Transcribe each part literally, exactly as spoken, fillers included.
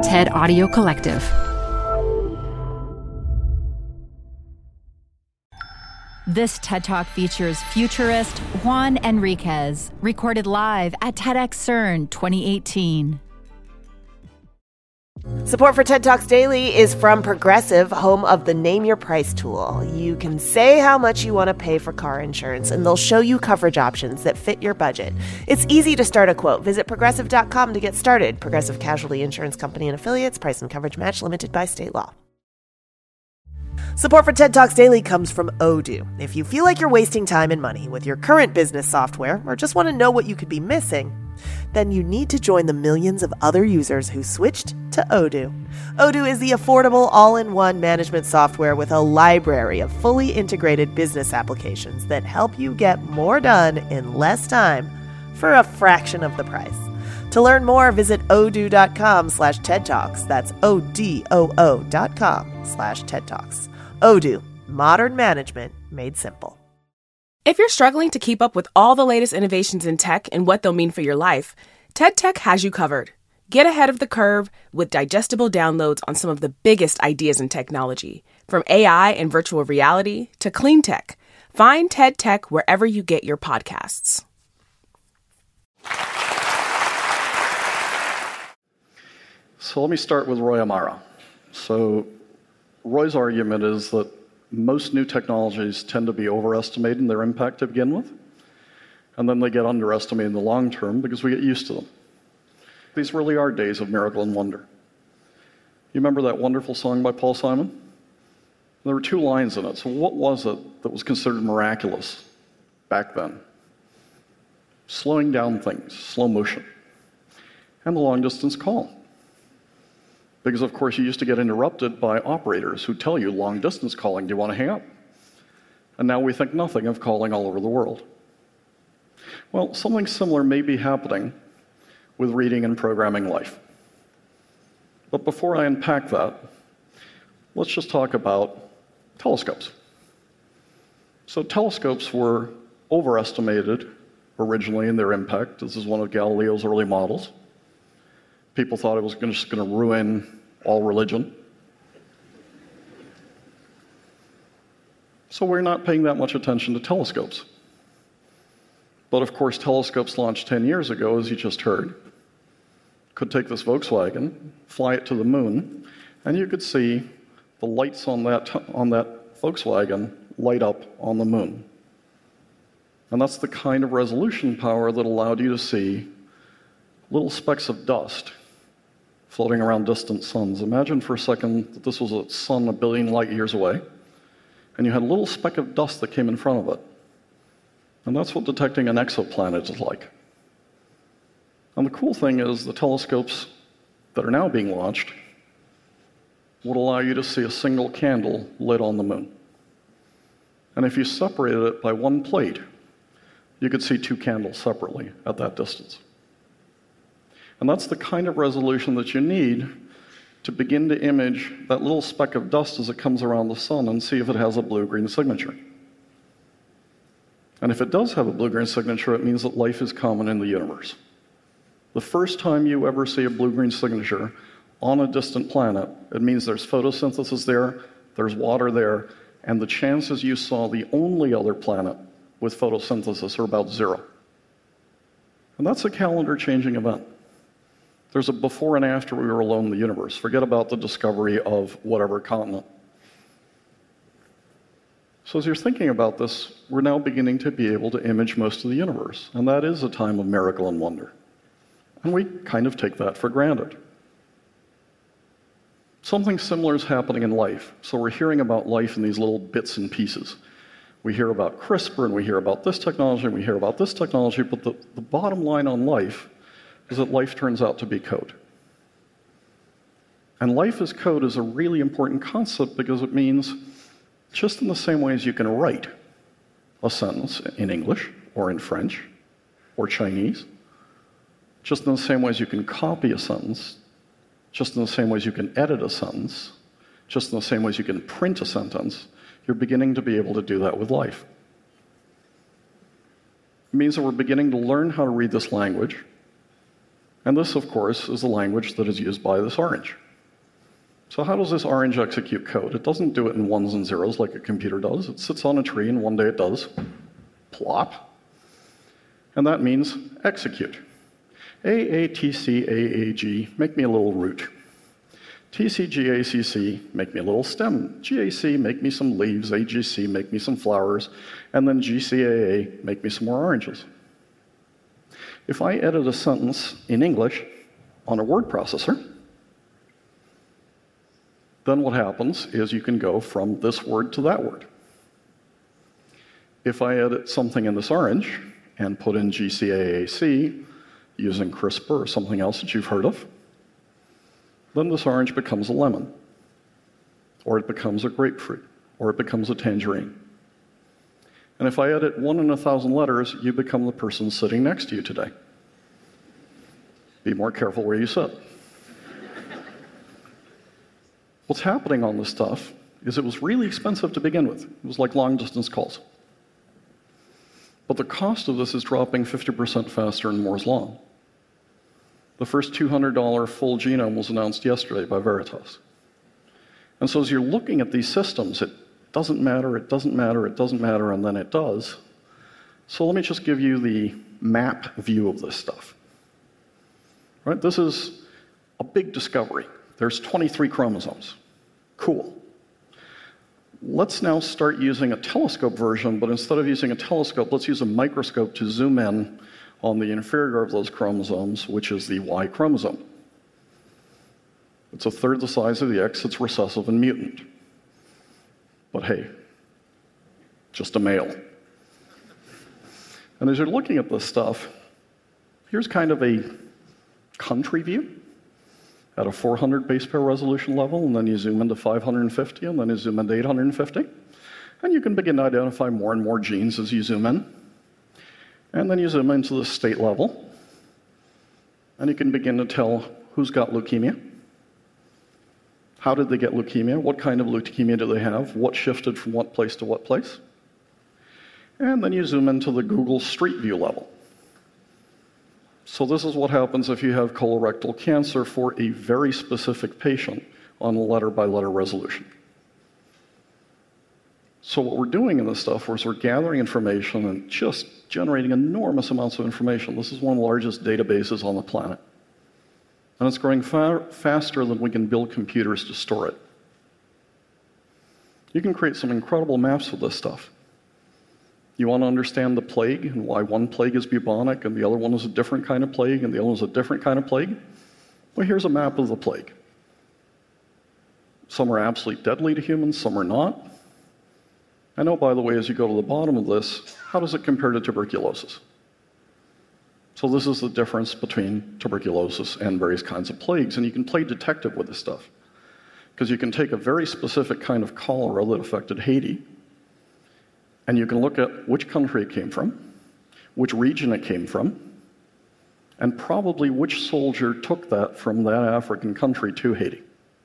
TED Audio Collective. This TED Talk features futurist Juan Enriquez, recorded live at TEDx CERN twenty eighteen. Support for TED Talks Daily is from Progressive, home of the Name Your Price tool. You can say how much you want to pay for car insurance, and they'll show you coverage options that fit your budget. It's easy to start a quote. Visit progressive dot com to get started. Progressive Casualty Insurance Company and Affiliates. Price and coverage match limited by state law. Support for TED Talks Daily comes from Odoo. If you feel like you're wasting time and money with your current business software, or just want to know what you could be missing, then you need to join the millions of other users who switched to Odoo. Odoo is the affordable all-in-one management software with a library of fully integrated business applications that help you get more done in less time for a fraction of the price. To learn more, visit odoo.com slash TED Talks. That's O-D-O-O dot com slash TED Talks. Odoo, modern management made simple. If you're struggling to keep up with all the latest innovations in tech and what they'll mean for your life, TED Tech has you covered. Get ahead of the curve with digestible downloads on some of the biggest ideas in technology, from A I and virtual reality to clean tech. Find TED Tech wherever you get your podcasts. So let me start with Roy Amara. So Roy's argument is that most new technologies tend to be overestimated in their impact to begin with, and then they get underestimated in the long term because we get used to them. These really are days of miracle and wonder. You remember that wonderful song by Paul Simon? There were two lines in it. So what was it that was considered miraculous back then? Slowing down things, slow motion, and the long-distance call. Because, of course, you used to get interrupted by operators who tell you long-distance calling, do you want to hang up? And now we think nothing of calling all over the world. Well, something similar may be happening with reading and programming life. But before I unpack that, let's just talk about telescopes. So telescopes were overestimated originally in their impact. This is one of Galileo's early models. People thought it was just going to ruin all religion. So we're not paying that much attention to telescopes. But of course, telescopes launched ten years ago, as you just heard, could take this Volkswagen, fly it to the moon, and you could see the lights on that, on that Volkswagen light up on the moon. And that's the kind of resolution power that allowed you to see little specks of dust floating around distant suns. Imagine for a second that this was a sun a billion light years away, and you had a little speck of dust that came in front of it. And that's what detecting an exoplanet is like. And the cool thing is the telescopes that are now being launched would allow you to see a single candle lit on the moon. And if you separated it by one plate, you could see two candles separately at that distance. And that's the kind of resolution that you need to begin to image that little speck of dust as it comes around the sun and see if it has a blue-green signature. And if it does have a blue-green signature, it means that life is common in the universe. The first time you ever see a blue-green signature on a distant planet, it means there's photosynthesis there, there's water there, and the chances you saw the only other planet with photosynthesis are about zero. And that's a calendar-changing event. There's a before and after we were alone in the universe. Forget about the discovery of whatever continent. So as you're thinking about this, we're now beginning to be able to image most of the universe, and that is a time of miracle and wonder. And we kind of take that for granted. Something similar is happening in life. So we're hearing about life in these little bits and pieces. We hear about CRISPR, and we hear about this technology, and we hear about this technology, but the, the bottom line on life is that life turns out to be code. And life as code is a really important concept because it means just in the same way as you can write a sentence in English or in French or Chinese, just in the same way as you can copy a sentence, just in the same way as you can edit a sentence, just in the same way as you can print a sentence, you're beginning to be able to do that with life. It means that we're beginning to learn how to read this language. And this, of course, is the language that is used by this orange. So how does this orange execute code? It doesn't do it in ones and zeros like a computer does. It sits on a tree, and one day it does plop. And that means execute. A, A, T, C, A, A, G, make me a little root. T, C, G, A, C, C, make me a little stem. G, A, C, make me some leaves. A, G, C, make me some flowers. And then G, C, A, A, make me some more oranges. If I edit a sentence in English on a word processor, then what happens is you can go from this word to that word. If I edit something in this orange and put in G C A A C using CRISPR or something else that you've heard of, then this orange becomes a lemon, or it becomes a grapefruit, or it becomes a tangerine. And if I edit one in a thousand letters, you become the person sitting next to you today. Be more careful where you sit. What's happening on this stuff is it was really expensive to begin with. It was like long-distance calls. But the cost of this is dropping fifty percent faster in Moore's Law. The first two hundred dollar full genome was announced yesterday by Veritas. And so as you're looking at these systems, it doesn't matter, it doesn't matter, it doesn't matter, and then it does. So let me just give you the map view of this stuff. Right? This is a big discovery. There's twenty-three chromosomes. Cool. Let's now start using a telescope version, but instead of using a telescope, let's use a microscope to zoom in on the inferior of those chromosomes, which is the Y chromosome. It's a third the size of the X, it's recessive and mutant. But hey, just a male. And as you're looking at this stuff, here's kind of a country view at a four hundred base pair resolution level, and then you zoom into five hundred fifty, and then you zoom into eight hundred fifty. And you can begin to identify more and more genes as you zoom in. And then you zoom into the state level, and you can begin to tell who's got leukemia, how did they get leukemia, what kind of leukemia do they have, what shifted from what place to what place. And then you zoom into the Google Street View level. So this is what happens if you have colorectal cancer for a very specific patient on a letter-by-letter resolution. So what we're doing in this stuff is we're gathering information and just generating enormous amounts of information. This is one of the largest databases on the planet. And it's growing far faster than we can build computers to store it. You can create some incredible maps with this stuff. You want to understand the plague and why one plague is bubonic and the other one is a different kind of plague and the other one is a different kind of plague? Well, here's a map of the plague. Some are absolutely deadly to humans, some are not. I know, by the way, as you go to the bottom of this, how does it compare to tuberculosis? So this is the difference between tuberculosis and various kinds of plagues, and you can play detective with this stuff. Because you can take a very specific kind of cholera that affected Haiti, and you can look at which country it came from, which region it came from, and probably which soldier took that from that African country to Haiti.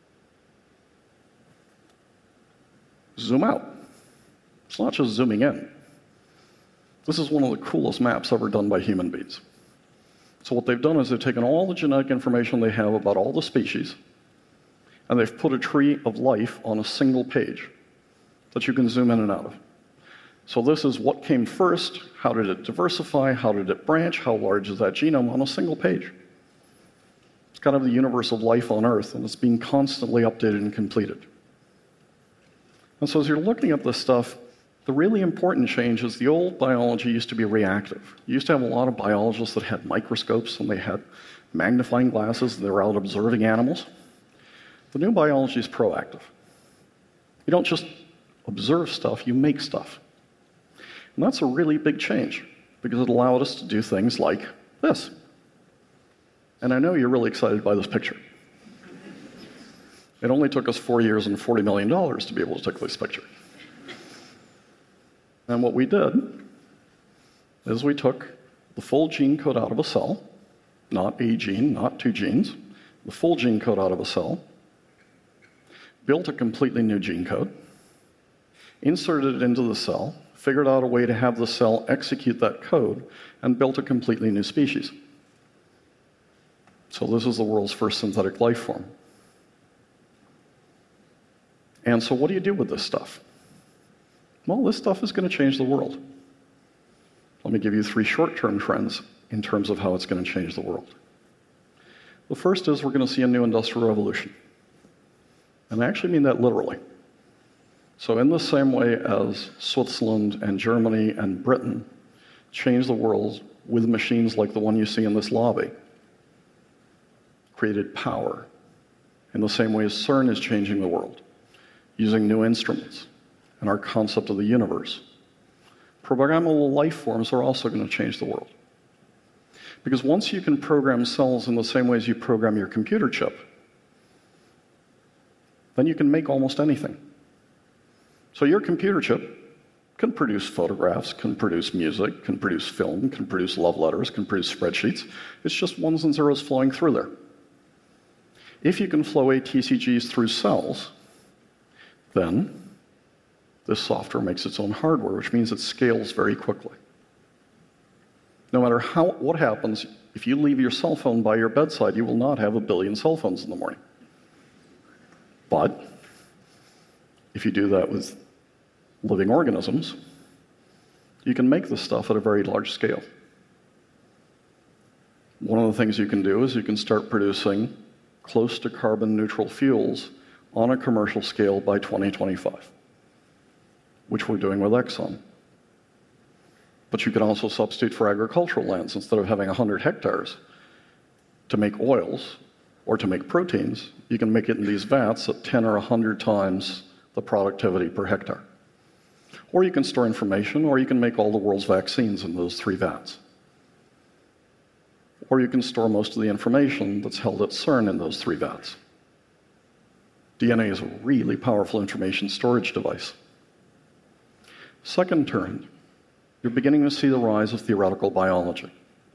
Zoom out. It's not just zooming in. This is one of the coolest maps ever done by human beings. So what they've done is they've taken all the genetic information they have about all the species, and they've put a tree of life on a single page that you can zoom in and out of. So this is what came first, how did it diversify, how did it branch, how large is that genome on a single page. It's kind of the universe of life on Earth, and it's being constantly updated and completed. And so as you're looking at this stuff, the really important change is the old biology used to be reactive. You used to have a lot of biologists that had microscopes and they had magnifying glasses and they were out observing animals. The new biology is proactive. You don't just observe stuff, you make stuff. And that's a really big change because it allowed us to do things like this. And I know you're really excited by this picture. It only took us four years and forty million dollars to be able to take this picture. And what we did is we took the full gene code out of a cell, not a gene, not two genes, the full gene code out of a cell, built a completely new gene code, inserted it into the cell, figured out a way to have the cell execute that code, and built a completely new species. So this is the world's first synthetic life form. And so what do you do with this stuff? Well, this stuff is going to change the world. Let me give you three short-term trends in terms of how it's going to change the world. The first is we're going to see a new industrial revolution. And I actually mean that literally. So in the same way as Switzerland and Germany and Britain changed the world with machines like the one you see in this lobby, created power, in the same way as CERN is changing the world, using new instruments and our concept of the universe, programmable life forms are also going to change the world. Because once you can program cells in the same way as you program your computer chip, then you can make almost anything. So your computer chip can produce photographs, can produce music, can produce film, can produce love letters, can produce spreadsheets. It's just ones and zeros flowing through there. If you can flow A T C Gs through cells, then this software makes its own hardware, which means it scales very quickly. No matter how, what happens, if you leave your cell phone by your bedside, you will not have a billion cell phones in the morning. But if you do that with living organisms, you can make this stuff at a very large scale. One of the things you can do is you can start producing close to carbon neutral fuels on a commercial scale by twenty twenty-five, which we're doing with Exxon. But you can also substitute for agricultural lands. Instead of having one hundred hectares to make oils or to make proteins, you can make it in these vats at ten or one hundred times the productivity per hectare. Or you can store information, or you can make all the world's vaccines in those three vats. Or you can store most of the information that's held at CERN in those three vats. D N A is a really powerful information storage device. Second trend, you're beginning to see the rise of theoretical biology.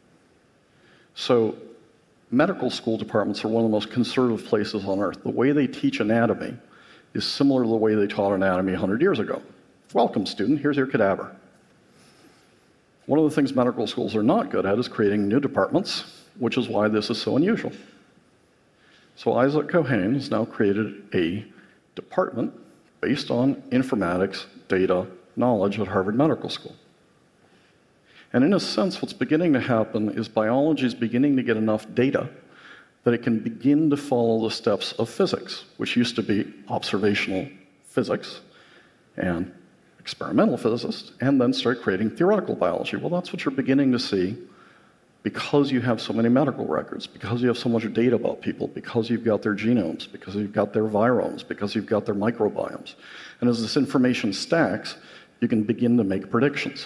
So medical school departments are one of the most conservative places on earth. The way they teach anatomy is similar to the way they taught anatomy one hundred years ago. Welcome, student, here's your cadaver. One of the things medical schools are not good at is creating new departments, which is why this is so unusual. So Isaac Cohane has now created a department based on informatics, data, knowledge at Harvard Medical School. And in a sense, what's beginning to happen is biology is beginning to get enough data that it can begin to follow the steps of physics, which used to be observational physics and experimental physicists, and then start creating theoretical biology. Well, that's what you're beginning to see because you have so many medical records, because you have so much data about people, because you've got their genomes, because you've got their viromes, because you've got their microbiomes. And as this information stacks, you can begin to make predictions.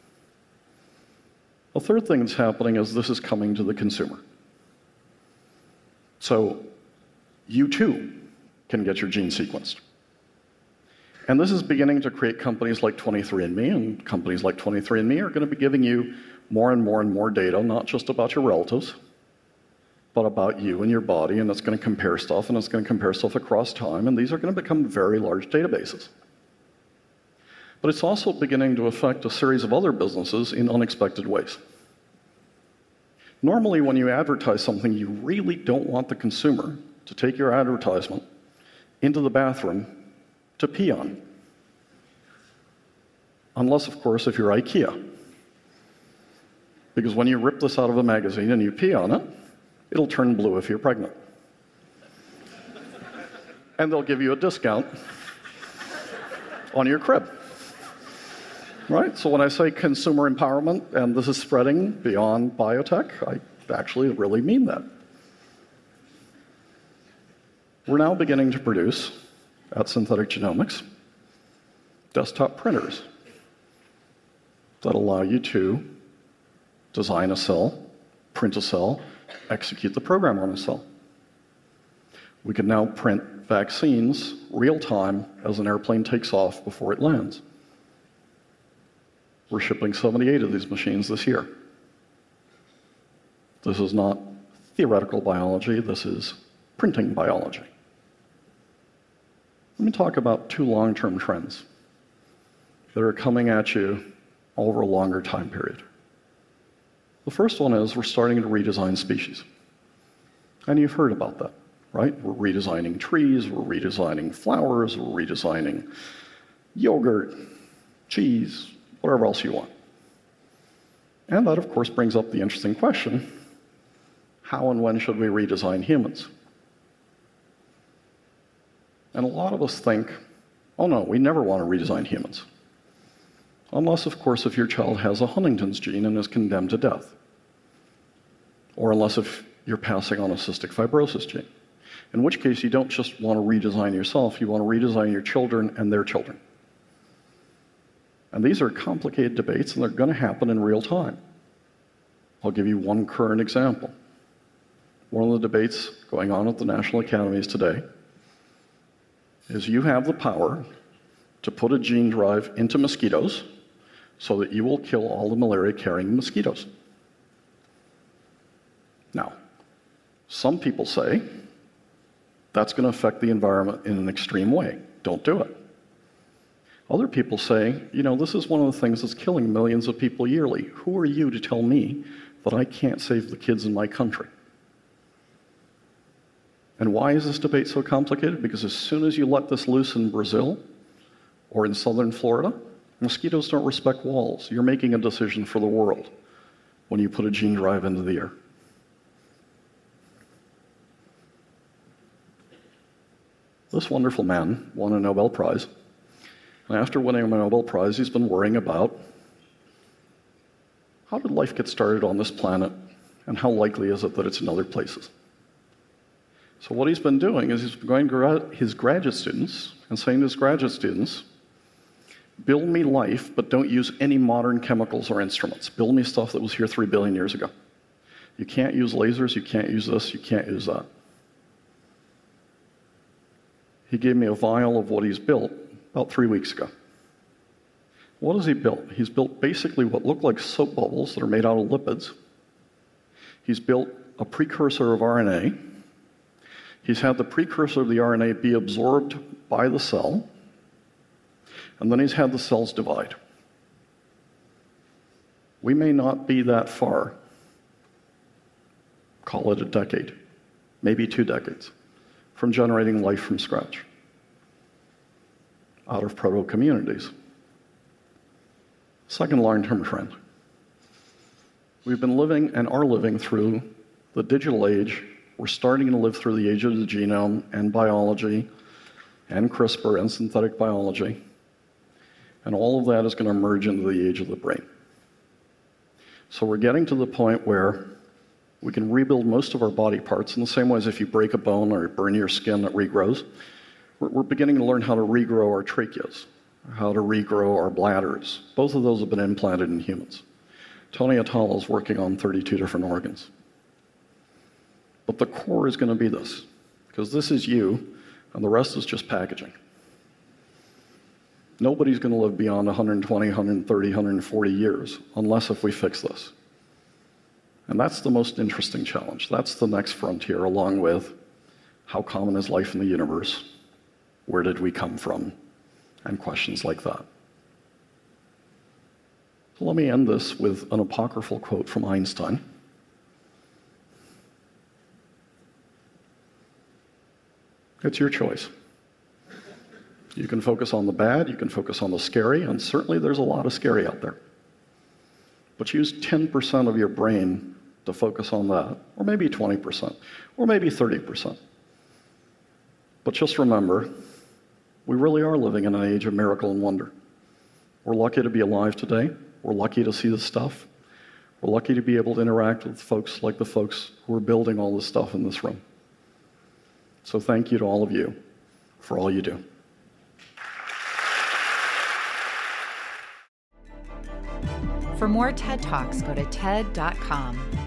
The third thing that's happening is this is coming to the consumer. So you too can get your gene sequenced. And this is beginning to create companies like twenty-three and me, and companies like twenty-three and me are going to be giving you more and more and more data, not just about your relatives, but about you and your body, and it's going to compare stuff, and it's going to compare stuff across time, and these are going to become very large databases. But it's also beginning to affect a series of other businesses in unexpected ways. Normally, when you advertise something, you really don't want the consumer to take your advertisement into the bathroom to pee on. Unless, of course, if you're IKEA. Because when you rip this out of a magazine and you pee on it, it'll turn blue if you're pregnant. And they'll give you a discount on your crib. Right? So when I say consumer empowerment, and this is spreading beyond biotech, I actually really mean that. We're now beginning to produce, at Synthetic Genomics, desktop printers that allow you to design a cell, print a cell, execute the program on a cell. We can now print vaccines real time as an airplane takes off before it lands. We're shipping seventy-eight of these machines this year. This is not theoretical biology, this is printing biology. Let me talk about two long-term trends that are coming at you over a longer time period. The first one is we're starting to redesign species. And you've heard about that, right? We're redesigning trees, we're redesigning flowers, we're redesigning yogurt, cheese, whatever else you want. And that, of course, brings up the interesting question, how and when should we redesign humans? And a lot of us think, oh no, we never want to redesign humans. Unless, of course, if your child has a Huntington's gene and is condemned to death. Or unless if you're passing on a cystic fibrosis gene. In which case, you don't just want to redesign yourself, you want to redesign your children and their children. And these are complicated debates, and they're going to happen in real time. I'll give you one current example. One of the debates going on at the National Academies today is you have the power to put a gene drive into mosquitoes so that you will kill all the malaria-carrying mosquitoes. Now, some people say that's going to affect the environment in an extreme way. Don't do it. Other people say, you know, this is one of the things that's killing millions of people yearly. Who are you to tell me that I can't save the kids in my country? And why is this debate so complicated? Because as soon as you let this loose in Brazil or in southern Florida, mosquitoes don't respect walls. You're making a decision for the world when you put a gene drive into the air. This wonderful man won a Nobel Prize. And after winning a Nobel Prize, he's been worrying about how did life get started on this planet, and how likely is it that it's in other places? So what he's been doing is he's been going to his graduate students and saying to his graduate students, build me life, but don't use any modern chemicals or instruments. Build me stuff that was here three billion years ago. You can't use lasers, you can't use this, you can't use that. He gave me a vial of what he's built about three weeks ago. What has he built? He's built basically what look like soap bubbles that are made out of lipids. He's built a precursor of R N A. He's had the precursor of the R N A be absorbed by the cell, and then he's had the cells divide. We may not be that far, call it a decade, maybe two decades, from generating life from scratch out of proto-communities. Second long-term trend. We've been living and are living through the digital age. We're starting to live through the age of the genome and biology and CRISPR and synthetic biology. And all of that is going to merge into the age of the brain. So we're getting to the point where we can rebuild most of our body parts in the same way as if you break a bone or burn your skin, it regrows. We're, we're beginning to learn how to regrow our tracheas, how to regrow our bladders. Both of those have been implanted in humans. Tony Atala is working on thirty-two different organs. But the core is going to be this, because this is you, and the rest is just packaging. Nobody's going to live beyond one hundred twenty, one hundred thirty, one hundred forty years, unless if we fix this. And that's the most interesting challenge. That's the next frontier, along with how common is life in the universe? Where did we come from? And questions like that. So let me end this with an apocryphal quote from Einstein. It's your choice. You can focus on the bad, you can focus on the scary, and certainly there's a lot of scary out there. But use ten percent of your brain to focus on that, or maybe twenty percent, or maybe thirty percent. But just remember, we really are living in an age of miracle and wonder. We're lucky to be alive today. We're lucky to see this stuff. We're lucky to be able to interact with folks like the folks who are building all this stuff in this room. So thank you to all of you for all you do. For more TED Talks, go to T E D dot com.